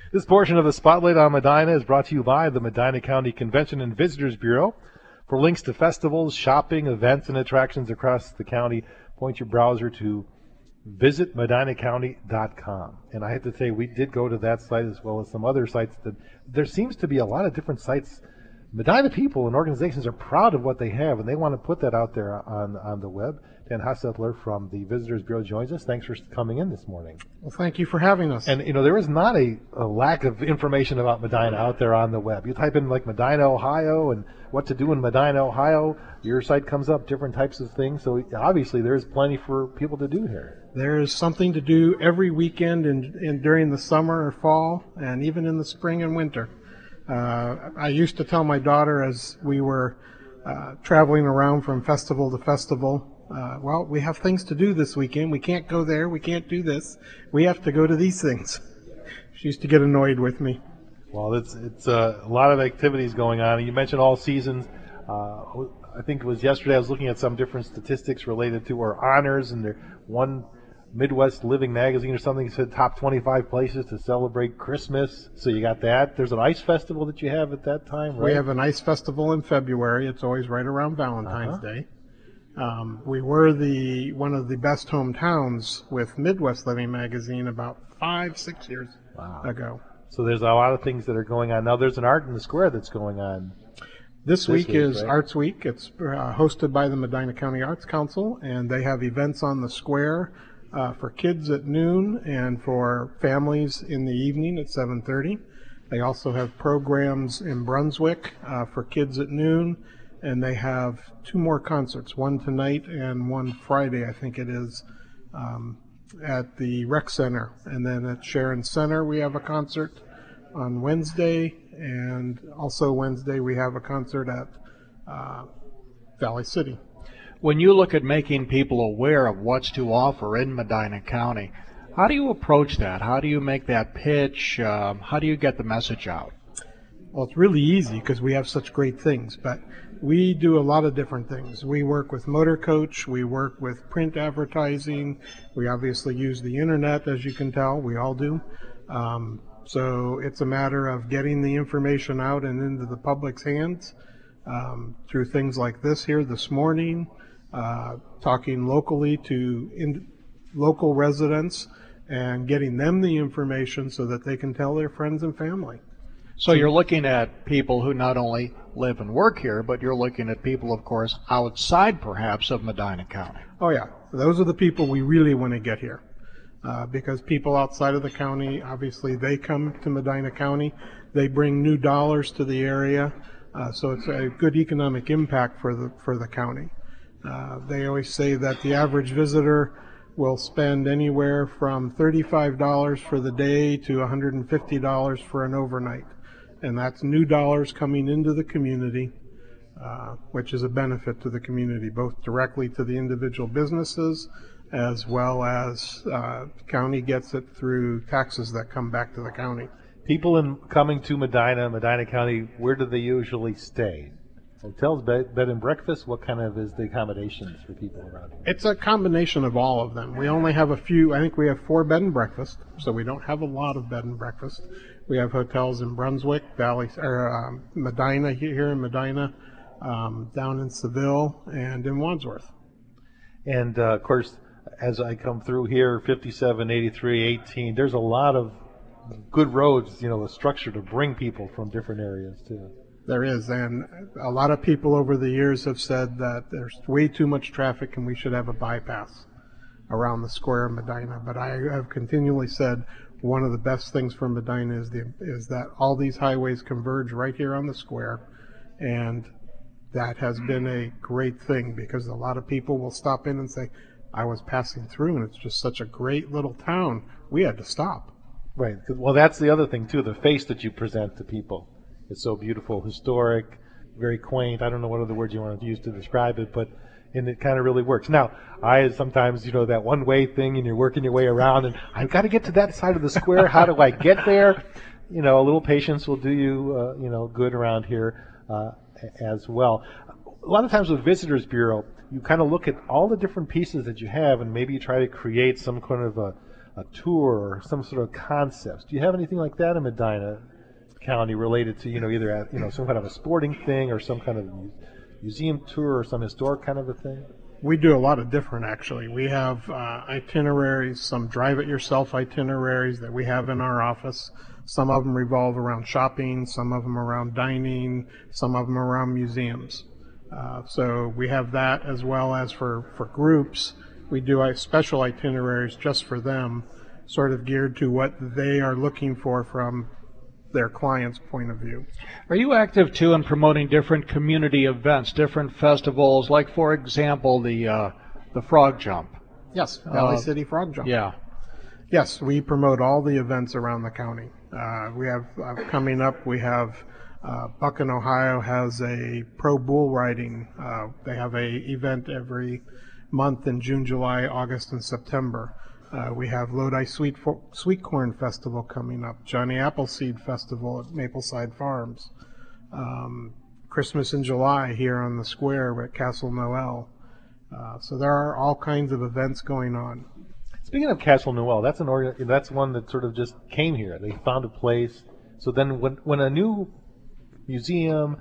This portion of the Spotlight on Medina is brought to you by the Medina County Convention and Visitors Bureau. For links to festivals, shopping, events, and attractions across the county, point your browser to visitmedinacounty.com. And I have to say, we did go to that site as well as some other sites. That there seems to be a lot of different sites. Medina people and organizations are proud of what they have, and they want to put that out there on the web. Dan Hostetler from the Visitors Bureau joins us. Thanks for coming in this morning. Well, thank you for having us. And, there is not a lack of information about Medina out there on the web. You type in, like, Medina, Ohio, and what to do in Medina, Ohio, your site comes up, different types of things. So, obviously, there's plenty for people to do here. There is something to do every weekend and during the summer or fall, and even in the spring and winter. I used to tell my daughter as we were traveling around from festival to festival, well, we have things to do this weekend. We can't go there. We can't do this. We have to go to these things. She used to get annoyed with me. Well, it's a lot of activities going on. You mentioned all seasons. I think it was yesterday I was looking at some different statistics related to our honors, and one Midwest Living magazine or something said top 25 places to celebrate Christmas. So you got that. There's an ice festival that you have at that time, right? We have an ice festival in February. It's always right around Valentine's Day. We were one of the best hometowns with Midwest Living magazine about 5-6 years ago. So there's a lot of things that are going on. Now there's an Art in the Square that's going on. This week is right? Arts Week. It's hosted by the Medina County Arts Council, and they have events on the square for kids at noon and for families in the evening at 7:30. They also have programs in Brunswick for kids at noon, and they have 2 more concerts, one tonight and one Friday, I think it is, at the Rec Center. And then at Sharon Center we have a concert on Wednesday, and also Wednesday we have a concert at Valley City. When you look at making people aware of what's to offer in Medina County, how do you approach that? How do you make that pitch? How do you get the message out? Well, it's really easy because we have such great things, but we do a lot of different things. We work with Motor Coach, we work with print advertising, we obviously use the internet, as you can tell, we all do. So it's a matter of getting the information out and into the public's hands through things like this here this morning, talking locally to local residents and getting them the information so that they can tell their friends and family. So you're looking at people who not only live and work here, but you're looking at people, of course, outside perhaps of Medina County. Oh yeah, those are the people we really want to get here. Because people outside of the county, obviously they come to Medina County, they bring new dollars to the area, so it's a good economic impact for the county. They always say that the average visitor will spend anywhere from $35 for the day to $150 for an overnight. And that's new dollars coming into the community, which is a benefit to the community, both directly to the individual businesses as well as county gets it through taxes that come back to the county. People coming to Medina County, where do they usually stay? Hotels, bed and breakfast? What kind of is the accommodations for people around here? It's a combination of all of them. We only have a few. I think we have 4 bed and breakfast, so we don't have a lot of bed and breakfast. We have hotels in Brunswick, Medina, here in Medina, down in Seville, and in Wadsworth. And of course, as I come through here, 57, 83, 18, there's a lot of good roads, a structure to bring people from different areas too. There is, and a lot of people over the years have said that there's way too much traffic and we should have a bypass around the square of Medina. But I have continually said one of the best things for Medina is that all these highways converge right here on the square, and that has been a great thing because a lot of people will stop in and say, I was passing through and it's just such a great little town. We had to stop. Right. Well, that's the other thing too, the face that you present to people. It's so beautiful, historic, very quaint. I don't know what other words you want to use to describe it, and it kind of really works. Now, I sometimes, that one-way thing, and you're working your way around, and I've got to get to that side of the square. How do I get there? A little patience will do you, good around here as well. A lot of times with Visitors Bureau, you kind of look at all the different pieces that you have, and maybe you try to create some kind of a a tour or some sort of concepts. Do you have anything like that in Medina County related to, either at, some kind of a sporting thing or some kind of museum tour or some historic kind of a thing? We do a lot of different, actually. We have itineraries, some drive-it-yourself itineraries that we have in our office. Some of them revolve around shopping, some of them around dining, some of them around museums. So we have that, as well as for groups. We do special itineraries just for them, sort of geared to what they are looking for from their client's point of view. Are you active too in promoting different community events, different festivals, like for example the Frog Jump? Yes, Valley City Frog Jump. Yeah. Yes, we promote all the events around the county. We have coming up, we have Buchan, Ohio has a pro bull riding. They have a event every month in June, July, August, and September. We have Lodi Sweet Corn Festival coming up, Johnny Appleseed Festival at Mapleside Farms, Christmas in July here on the square at Castle Noel. So there are all kinds of events going on. Speaking of Castle Noel, that's that's one that sort of just came here. They found a place. So then when a new museum,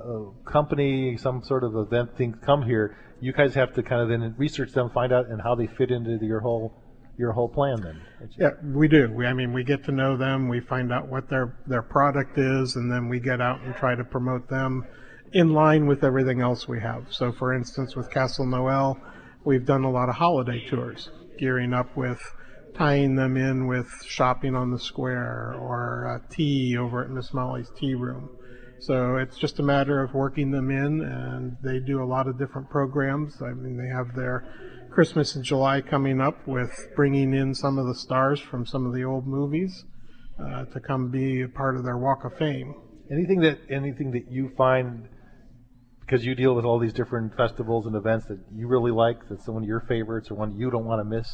company, some sort of event thing come here, you guys have to kind of then research them, find out and how they fit into your whole plan then. Yeah, we do. We get to know them, we find out what their product is, and then we get out and try to promote them in line with everything else we have. So for instance, with Castle Noel, we've done a lot of holiday tours, gearing up with tying them in with shopping on the square or tea over at Miss Molly's Tea Room. So it's just a matter of working them in, and they do a lot of different programs. They have their Christmas in July coming up with bringing in some of the stars from some of the old movies to come be a part of their Walk of Fame. Anything that you find, because you deal with all these different festivals and events, that you really like, that's one of your favorites or one you don't want to miss?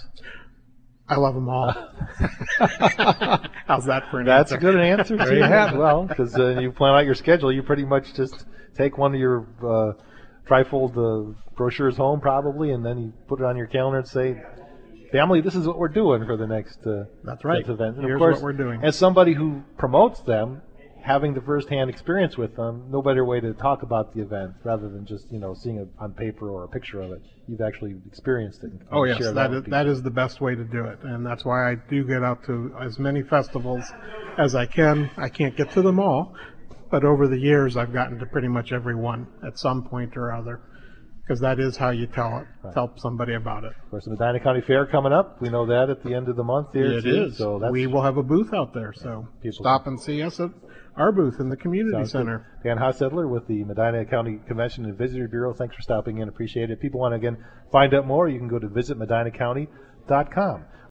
I love them all. How's that for an That's answer? a good answer. There you have. Well, because you plan out your schedule, you pretty much just take one of your trifold brochures home probably, and then you put it on your calendar and say, family, this is what we're doing for the next That's right. next event. And Here's of course, what we're doing. As somebody who promotes them, having the first-hand experience with them, no better way to talk about the event rather than just seeing it on paper or a picture of it. You've actually experienced it. And Oh yes, share that is the best way to do it, and that's why I do get out to as many festivals as I can. I can't get to them all, but over the years I've gotten to pretty much every one at some point or other, because that is how you tell somebody about it. Of course, the Medina County Fair coming up. We know that at the end of the month here. It is. So We will have a booth out there, so stop and see us at our booth in the community center. Good. Dan Hossedler with the Medina County Convention and Visitor Bureau. Thanks for stopping in. Appreciate it. If people want to, again, find out more, you can go to visitmedinacounty.com.